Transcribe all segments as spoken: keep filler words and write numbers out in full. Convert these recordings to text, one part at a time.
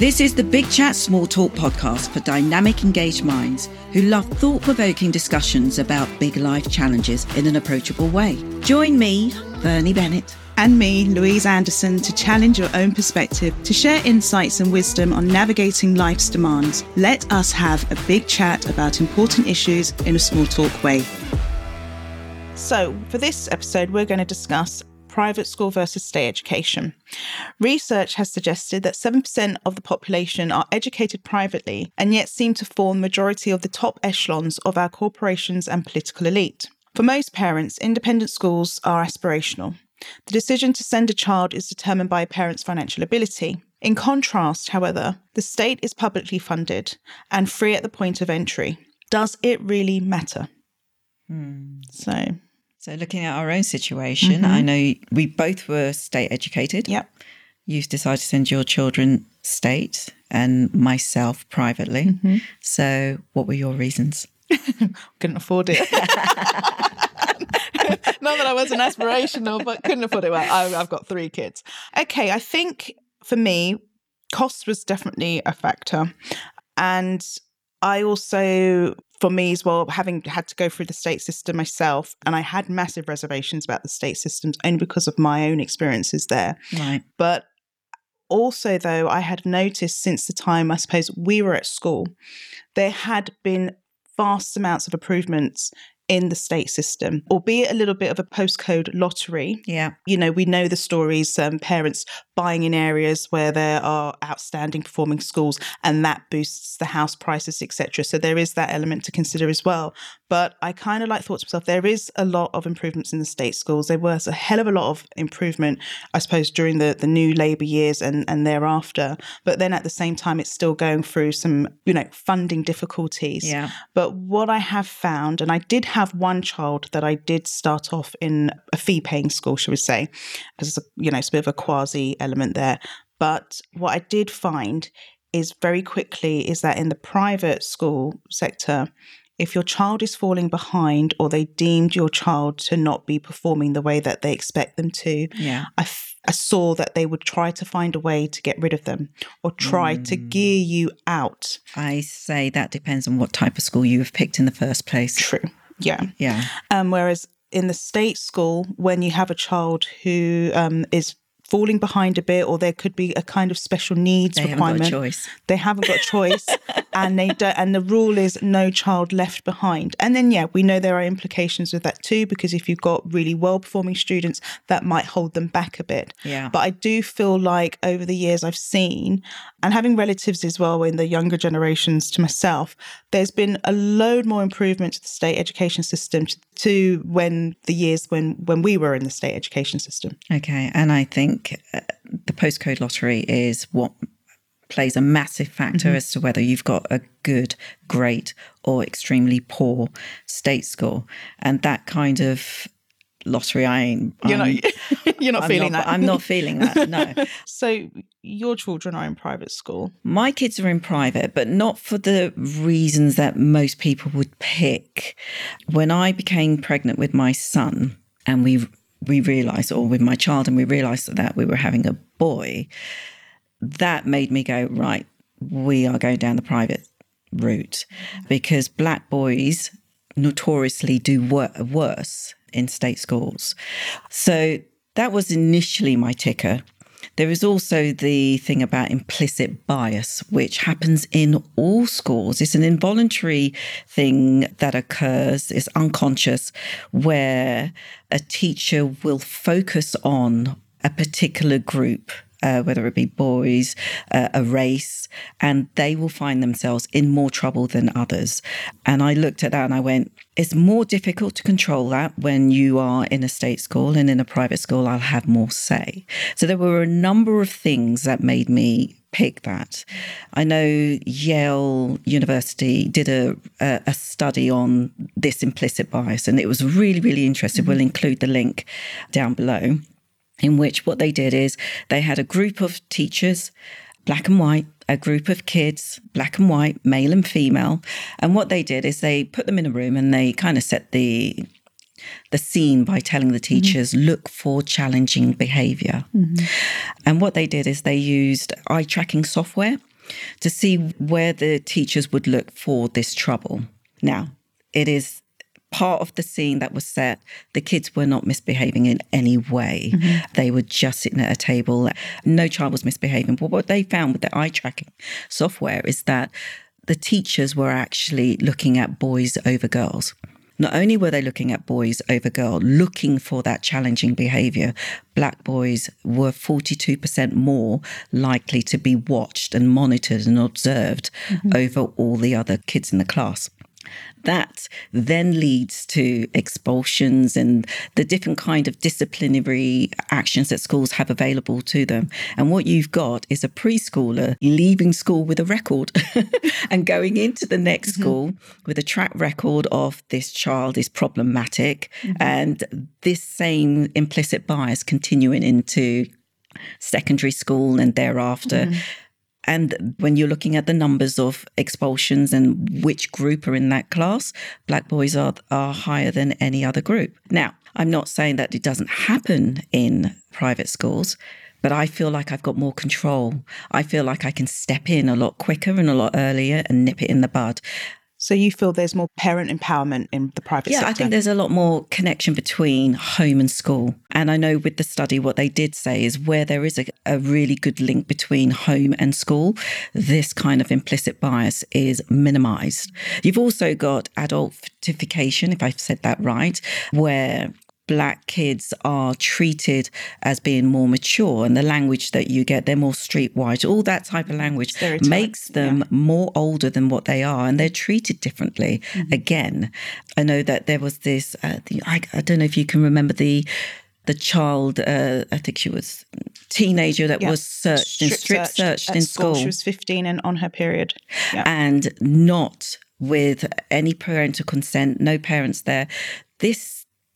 This is the Big Chat Small Talk podcast for dynamic, engaged minds who love thought-provoking discussions about big life challenges in an approachable way. Join me, Bernie Bennett, and me, Louise Anderson, to challenge your own perspective, to share insights and wisdom on navigating life's demands. Let us have a big chat about important issues in a small talk way. So, for this episode, we're going to discuss private school versus state education. Research has suggested that seven percent of the population are educated privately and yet seem to form the majority of the top echelons of our corporations and political elite. For most parents, independent schools are aspirational. The decision to send a child is determined by a parent's financial ability. In contrast, however, the state is publicly funded and free at the point of entry. Does it really matter? Hmm. So... So looking at our own situation, Mm-hmm. I know we both were state educated. Yep. You've decided to send your children state and myself privately. Mm-hmm. So what were your reasons? Couldn't afford it. Not that I wasn't aspirational, but couldn't afford it. Well, I, I've got three kids. Okay, I think for me, cost was definitely a factor. And I also... For me as well, having had to go through the state system myself, and I had massive reservations about the state systems only because of my own experiences there. Right. But also, though, I had noticed since the time, I suppose, we were at school, there had been vast amounts of improvements in the state system, albeit a little bit of a postcode lottery. Yeah. You know, we know the stories, um, parents buying in areas where there are outstanding performing schools, and that boosts the house prices, et cetera. So there is that element to consider as well. But I kind of like thought to myself, there is a lot of improvements in the state schools. There was a hell of a lot of improvement, I suppose, during the, the new Labour years and, and thereafter. But then at the same time, it's still going through some, you know, funding difficulties. Yeah. But what I have found, and I did have one child that I did start off in a fee-paying school, shall we say, as a, you know, it's a bit of a quasi element there. But what I did find is very quickly is that in the private school sector, if your child is falling behind or they deemed your child to not be performing the way that they expect them to, yeah. I, f- I saw that they would try to find a way to get rid of them or try mm. to gear you out. I say that depends on what type of school you have picked in the first place. True. Yeah. Yeah. Um, whereas in the state school, when you have a child who um, is falling behind a bit, or there could be a kind of special needs they requirement. Haven't got a choice. They haven't got a choice, and they don't. And the rule is no child left behind. And then, yeah, we know there are implications with that too, because if you've got really well-performing students, that might hold them back a bit. Yeah. But I do feel like over the years I've seen, and having relatives as well in the younger generations to myself, there's been a load more improvement to the state education system to, to when the years when when we were in the state education system. Okay, and I think uh, the postcode lottery is what plays a massive factor mm-hmm. as to whether you've got a good, great, or extremely poor state school, and that kind of lottery, I ain't. You're I'm, not. You're not I'm feeling not, that. I'm not feeling that. No. So your children are in private school. My kids are in private, but not for the reasons that most people would pick. When I became pregnant with my son, and we we realised, or with my child, and we realised that we were having a boy, that made me go, right, we are going down the private route, because black boys notoriously do wor- worse in state schools. So that was initially my ticker. There is also the thing about implicit bias, which happens in all schools. It's an involuntary thing that occurs, it's unconscious, where a teacher will focus on a particular group, uh, whether it be boys, uh, a race, and they will find themselves in more trouble than others. And I looked at that and I went, it's more difficult to control that when you are in a state school, and in a private school, I'll have more say. So there were a number of things that made me pick that. I know Yale University did a, a, a study on this implicit bias, and it was really, really interesting. Mm-hmm. We'll include the link down below, in which what they did is they had a group of teachers, black and white, a group of kids, black and white, male and female. And what they did is they put them in a room and they kind of set the the scene by telling the teachers, mm-hmm. look for challenging behaviour. Mm-hmm. And what they did is they used eye tracking software to see where the teachers would look for this trouble. Now, it is part of the scene that was set. The kids were not misbehaving in any way. Mm-hmm. They were just sitting at a table. No child was misbehaving. But what they found with the eye tracking software is that the teachers were actually looking at boys over girls. Not only were they looking at boys over girls, looking for that challenging behaviour, black boys were forty-two percent more likely to be watched and monitored and observed mm-hmm. over all the other kids in the class. That then leads to expulsions and the different kind of disciplinary actions that schools have available to them. And what you've got is a preschooler leaving school with a record and going into the next mm-hmm. school with a track record of this child is problematic mm-hmm. and this same implicit bias continuing into secondary school and thereafter. Mm-hmm. And when you're looking at the numbers of expulsions and which group are in that class, black boys are are higher than any other group. Now, I'm not saying that it doesn't happen in private schools, but I feel like I've got more control. I feel like I can step in a lot quicker and a lot earlier and nip it in the bud. So you feel there's more parent empowerment in the private yeah, sector? Yeah, I think there's a lot more connection between home and school. And I know with the study, what they did say is where there is a, a really good link between home and school, this kind of implicit bias is minimised. You've also got adultification, if I've said that right, where black kids are treated as being more mature and the language that you get, they're more streetwise. All that type of language Stereotype. makes them yeah. more older than what they are and they're treated differently. Mm-hmm. Again, I know that there was this, uh, the, I, I don't know if you can remember the the child, uh, I think she was teenager that yeah. was searched strip and strip searched, searched in school. school. She was fifteen and on her period. Yeah. And not with any parental consent, no parents there. This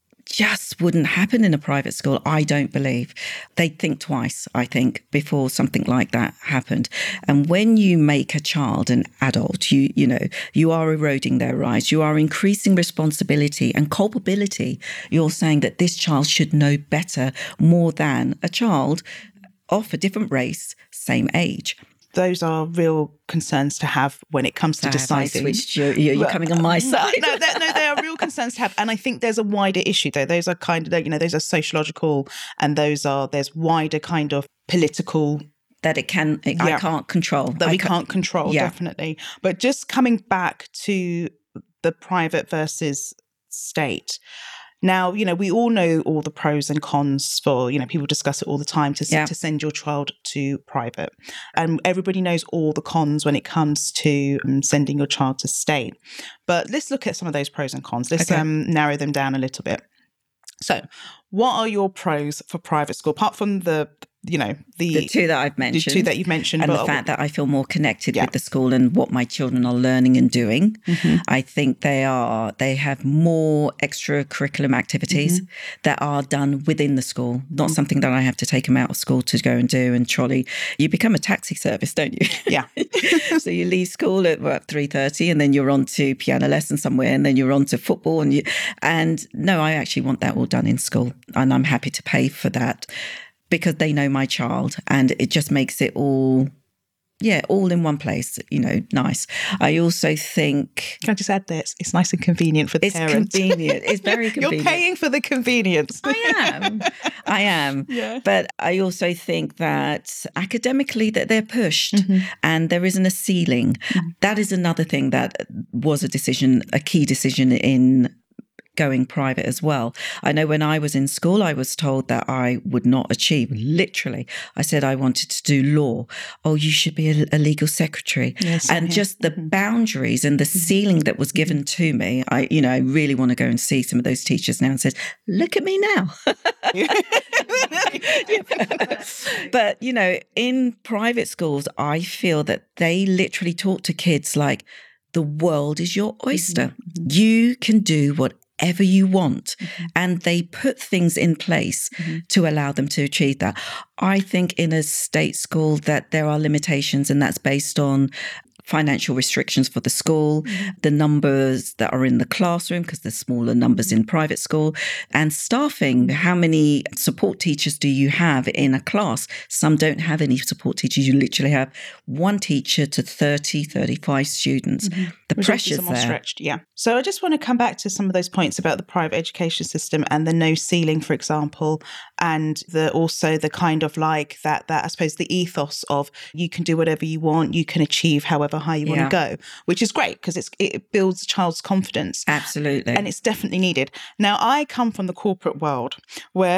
just wouldn't happen in a private school, I don't believe. They'd think twice, I think, before something like that happened. And when you make a child an adult, you you know, you are eroding their rights. You are increasing responsibility and culpability. You're saying that this child should know better more than a child of a different race, same age. Those are real concerns to have when it comes to uh, deciding. You're, you're coming on my side. no, no, they are real concerns to have. And I think there's a wider issue, though. Those are kind of, you know, those are sociological and those are, there's wider kind of political. That it can, it, yeah. I can't control. That I we can't, can't control, yeah. definitely. But just coming back to the private versus state. Now, you know, we all know all the pros and cons for, you know, people discuss it all the time to, yeah. to send your child to private. And everybody knows all the cons when it comes to um, sending your child to state. But let's look at some of those pros and cons. Let's okay. um, narrow them down a little bit. So what are your pros for private school, apart from the, you know, the, the two that I've mentioned, the two that you've mentioned, and but, the fact that I feel more connected yeah. with the school and what my children are learning and doing. Mm-hmm. I think they are they have more extracurriculum activities mm-hmm. that are done within the school, not mm-hmm. something that I have to take them out of school to go and do and trolley. You become a taxi service, don't you? Yeah. So you leave school at what, three thirty, and then you're on to piano lesson somewhere, and then you're on to football, and you and no, I actually want that all done in school, and I'm happy to pay for that. Because they know my child and it just makes it all, yeah, all in one place, you know, nice. I also think... Can I just add this? It's nice and convenient for the it's parents. It's convenient. It's very convenient. You're paying for the convenience. I am. I am. Yeah. But I also think that academically that they're pushed mm-hmm. and there isn't a ceiling. Mm-hmm. That is another thing that was a decision, a key decision in going private as well. I know when I was in school, I was told that I would not achieve. Literally, I said I wanted to do law. Oh, you should be a, a legal secretary. Yes, and yeah. just the mm-hmm. boundaries and the ceiling that was given to me. I, you know, I really want to go and see some of those teachers now and says, look at me now. But, you know, in private schools, I feel that they literally talk to kids like the world is your oyster. Mm-hmm. You can do what whatever you want. Mm-hmm. And they put things in place mm-hmm. to allow them to achieve that. I think in a state school that there are limitations, and that's based on financial restrictions for the school, mm-hmm. the numbers that are in the classroom, because there's smaller numbers in private school, and staffing. How many support teachers do you have in a class? Some don't have any support teachers. You literally have one teacher to thirty, thirty-five students. Mm-hmm. The Resources pressure's are more there. Stretched, yeah. So I just want to come back to some of those points about the private education system and the no ceiling, for example, and the also the kind of like that, that I suppose the ethos of you can do whatever you want, you can achieve however high you yeah. want to go, which is great because it's it builds a child's confidence. Absolutely. And it's definitely needed. Now, I come from the corporate world where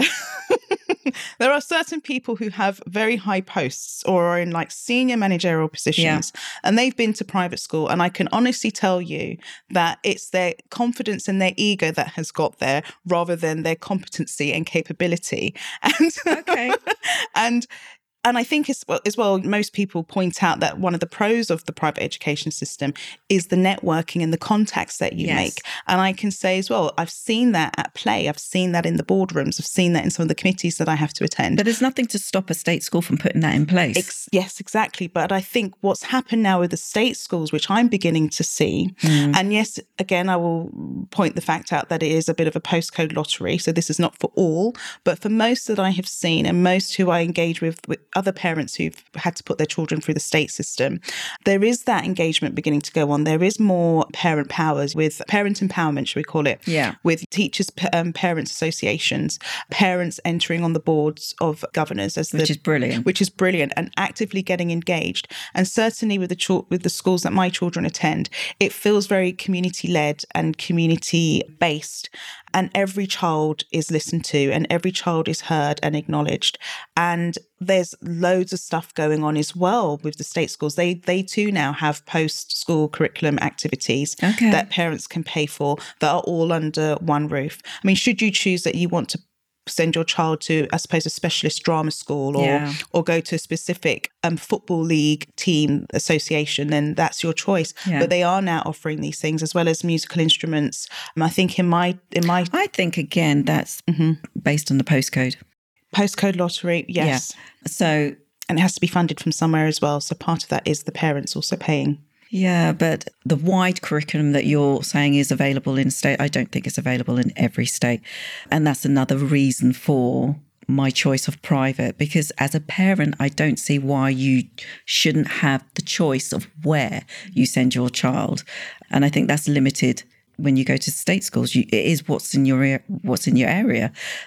there are certain people who have very high posts or are in like senior managerial positions yeah. and they've been to private school. And I can honestly tell you that it's their confidence and their ego that has got there rather than their competency and capability. And, okay. and And I think as well, as well, most people point out that one of the pros of the private education system is the networking and the contacts that you yes. make. And I can say as well, I've seen that at play. I've seen that in the boardrooms. I've seen that in some of the committees that I have to attend. But there's nothing to stop a state school from putting that in place. Ex- yes, exactly. But I think what's happened now with the state schools, which I'm beginning to see, mm. and yes, again, I will point the fact out that it is a bit of a postcode lottery. So this is not for all, but for most that I have seen and most who I engage with, with other parents who've had to put their children through the state system, there is that engagement beginning to go on. There is more parent powers with parent empowerment, should we call it? Yeah. With teachers, um, parents associations, parents entering on the boards of governors, as which the, is brilliant, which is brilliant, and actively getting engaged. And certainly with the ch- with the schools that my children attend, it feels very community led and community based. And every child is listened to and every child is heard and acknowledged. And there's loads of stuff going on as well with the state schools. They they too now have post-school curriculum activities okay. that parents can pay for that are all under one roof. I mean, should you choose that you want to send your child to, I suppose, a specialist drama school or yeah. or go to a specific um, football league team association, then that's your choice. Yeah. But they are now offering these things as well as musical instruments. Um, I think in my in my I think again that's mm-hmm. based on the postcode. Postcode lottery, yes. Yeah. So and it has to be funded from somewhere as well. So part of that is the parents also paying. Yeah, but the wide curriculum that you're saying is available in state, I don't think it's available in every state. And that's another reason for my choice of private, because as a parent, I don't see why you shouldn't have the choice of where you send your child. And I think that's limited when you go to state schools. You, it is what's in your what's in your area.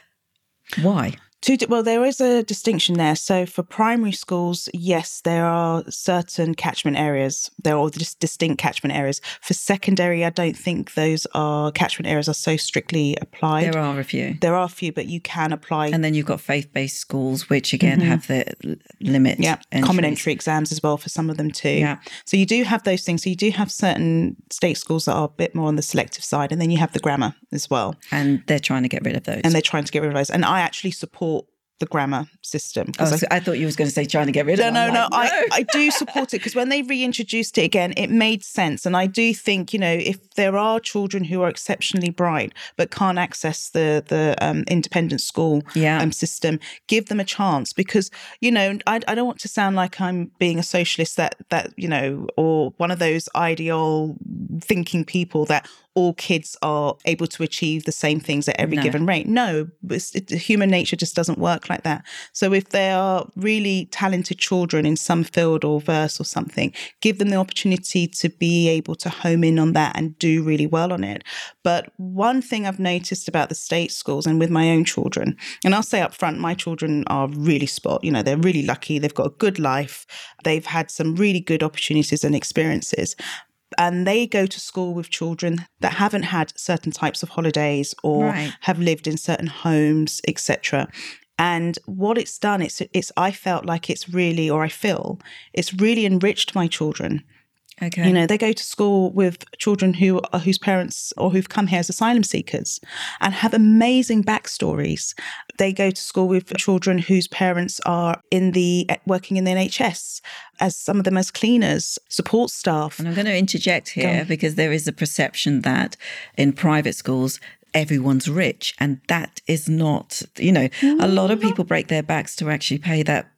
Why? Two, well, there is a distinction there. So for primary schools, yes, there are certain catchment areas. There are just distinct catchment areas. For secondary, I don't think those are catchment areas are so strictly applied. There are a few. There are a few, but you can apply. And then you've got faith-based schools, which again mm-hmm. have the limit. Yeah, entries. Common entry exams as well for some of them too. Yeah. So you do have those things. So you do have certain state schools that are a bit more on the selective side, and then you have the grammar as well. And they're trying to get rid of those. And they're trying to get rid of those. And I actually support the grammar system. Oh, so I, I thought you was going to say trying to get rid of it. No, no, like, no. no. I, I do support it because when they reintroduced it again, it made sense. And I do think, you know, if there are children who are exceptionally bright but can't access the the um, independent school yeah. um, system, give them a chance because, you know, I, I don't want to sound like I'm being a socialist that, that, you know, or one of those ideal thinking people that all kids are able to achieve the same things at every no. given rate. No, it's, it, human nature just doesn't work like that. So if they are really talented children in some field or verse or something, give them the opportunity to be able to home in on that and do really well on it. But one thing I've noticed about the state schools and with my own children, and I'll say up front, my children are really spot, you know, they're really lucky. They've got a good life. They've had some really good opportunities and experiences. And they go to school with children that haven't had certain types of holidays or right. have lived in certain homes, et cetera. And what it's done, it's, it's, I felt like it's really, or I feel, it's really enriched my children. Okay. You know, they go to school with children who are, whose parents or who've come here as asylum seekers and have amazing backstories. They go to school with children whose parents are in the working in the N H S, as some of them as cleaners, support staff. And I'm going to interject here because there is a perception that in private schools, everyone's rich. And that is not, you know, a lot of people break their backs to actually pay that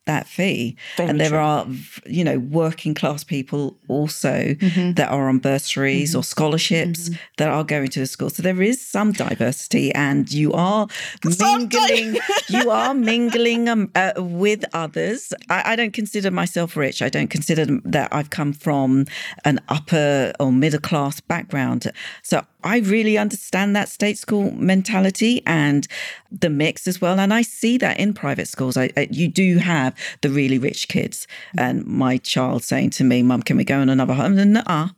that fee. Very and there true. are, you know, working class people also Mm-hmm. that are on bursaries Mm-hmm. or scholarships Mm-hmm. that are going to the school. So there is some diversity, and you are mingling, you are mingling um, uh, with others. I, I don't consider myself rich. I don't consider that I've come from an upper or middle class background. So I really understand that state school mentality and the mix as well. And I see that in private schools. I, I, you do have the really rich kids. And my child saying to me, Mum, can we go on another home? And nuh-uh.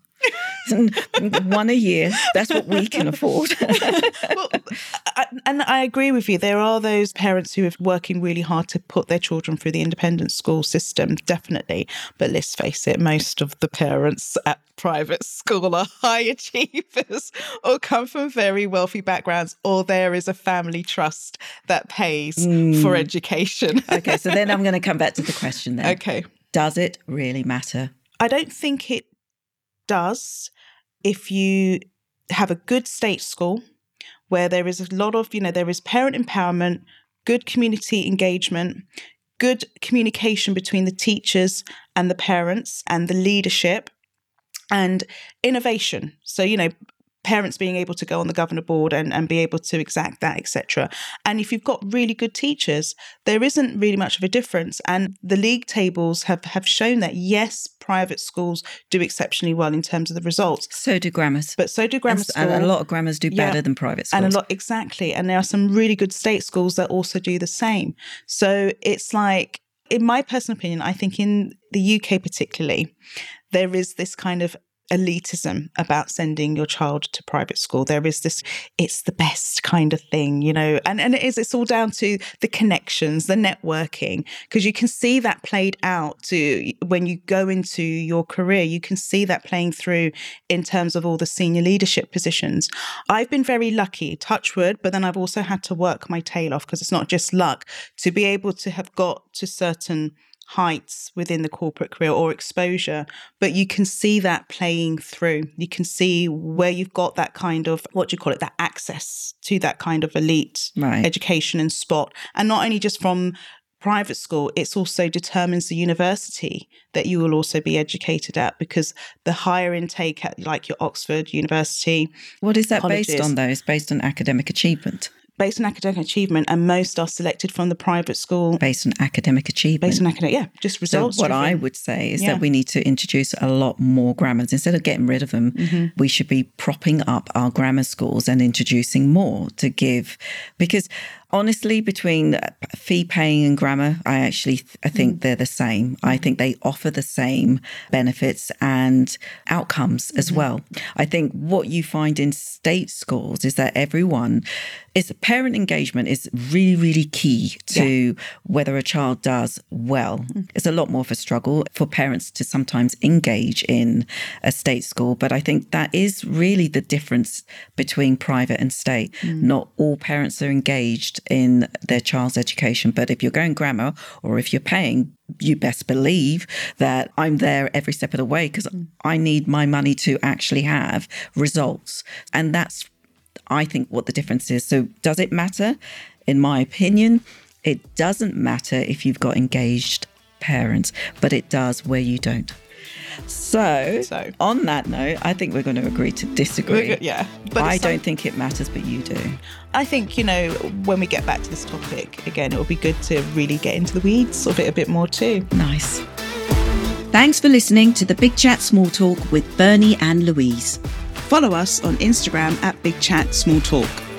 One a year. That's what we can afford. Well, I, and I agree with you. There are those parents who are working really hard to put their children through the independent school system, definitely. But let's face it, most of the parents at private school are high achievers or come from very wealthy backgrounds, or there is a family trust that pays mm. for education. Okay, so then I'm going to come back to the question then. Okay. Does it really matter? I don't think it does if you have a good state school where there is a lot of, you know, there is parent empowerment, good community engagement, good communication between the teachers and the parents and the leadership, and innovation. So, you know, parents being able to go on the governor board and, and be able to exact that, et cetera. And if you've got really good teachers, there isn't really much of a difference. And the league tables have, have shown that, yes, private schools do exceptionally well in terms of the results. So do grammars. But so do grammar and, schools. And a lot of grammars do better yeah, than private schools. And a lot, exactly. And there are some really good state schools that also do the same. So it's like, in my personal opinion, I think in the U K particularly, there is this kind of elitism about sending your child to private school. There is this, it's the best kind of thing, you know, and, and it is, it's all down to the connections, the networking, because you can see that played out to when you go into your career, you can see that playing through in terms of all the senior leadership positions. I've been very lucky, touch wood, but then I've also had to work my tail off, because it's not just luck, to be able to have got to certain heights within the corporate career or exposure, but you can see that playing through. You can see where you've got that kind of, what do you call it, that access to that kind of elite right. education and spot. And not only just from private school, it's also determines the university that you will also be educated at, because the higher intake at like your Oxford University. What is that colleges, based on though? It's based on academic achievement. Based on academic achievement, and most are selected from the private school. Based on academic achievement. Based on academic, yeah, just results. So what driven. I would say is yeah. that we need to introduce a lot more grammars. Instead of getting rid of them, mm-hmm. we should be propping up our grammar schools and introducing more to give. Because honestly, between fee paying and grammar, I actually I think mm. they're the same. I think they offer the same benefits and outcomes mm-hmm. as well. I think what you find in state schools is that everyone is parent engagement is really, really key to yeah. whether a child does well. Mm. It's a lot more of a struggle for parents to sometimes engage in a state school. But I think that is really the difference between private and state. Mm. Not all parents are engaged in their child's education. But if you're going grammar or if you're paying, you best believe that I'm there every step of the way, because mm. I need my money to actually have results. And that's, I think, what the difference is. So does it matter? In my opinion, it doesn't matter if you've got engaged parents, but it does where you don't. So, so. on that note, I think we're going to agree to disagree. Yeah. But I don't think it matters, but you do. I think, you know, when we get back to this topic, again, it will be good to really get into the weeds of it a bit more too. Nice. Thanks for listening to the Big Chat Small Talk with Bernie and Louise. Follow us on Instagram at Big Chat Small Talk.